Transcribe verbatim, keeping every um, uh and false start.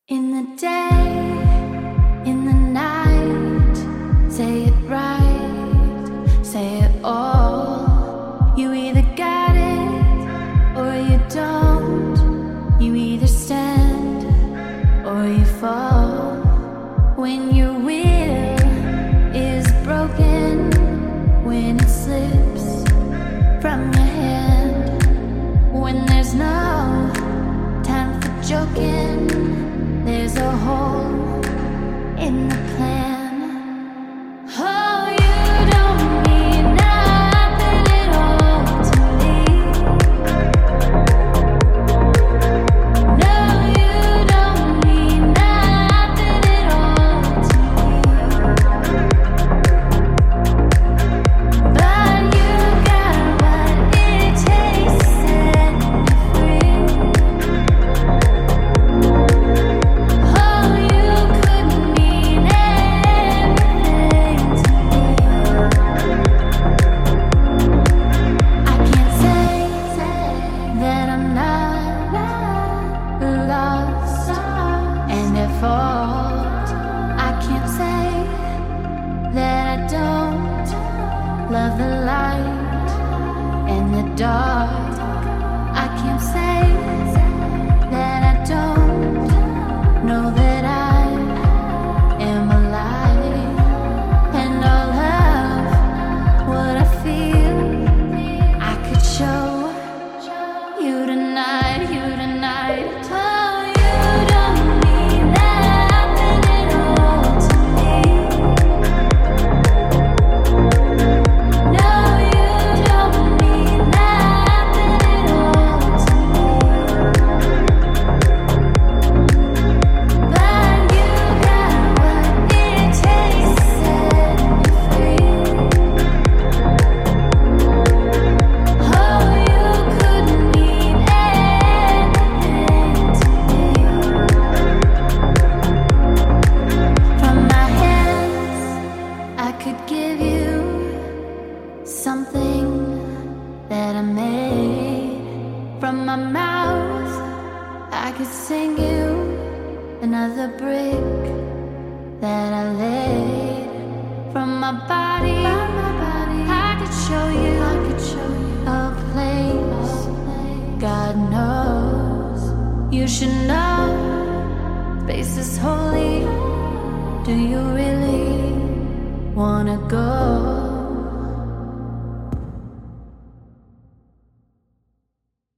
In the day, in the night, say it right, say it all. You either got it or you don't. You either stand or you fall. When your will is broken, when it slips from your hand, when there's no time for joking, there's a hole in the plan. Oh, you don't mean nothing at all to me. No, you don't mean nothing at all to me. But you got what it takes to set me free. Oh, you could mean everything to me. I can't say that I'm not lost and at fault. I can't say that I don't love the light and the dark. I can't say that I don't know that I am alive, and all of what I feel I could show you tonight, you tonight. Oh, you don't mean nothing at all to me. No, you don't mean nothing at all to me. But you got what it takes to set me free. Oh, you could mean anything to me. From my hands, I could give you something that I made. From my mouth, I could sing you another brick that I laid. From my body, I could show you, I could show you a place. God knows you should know. Space is holy. Do you really wanna go?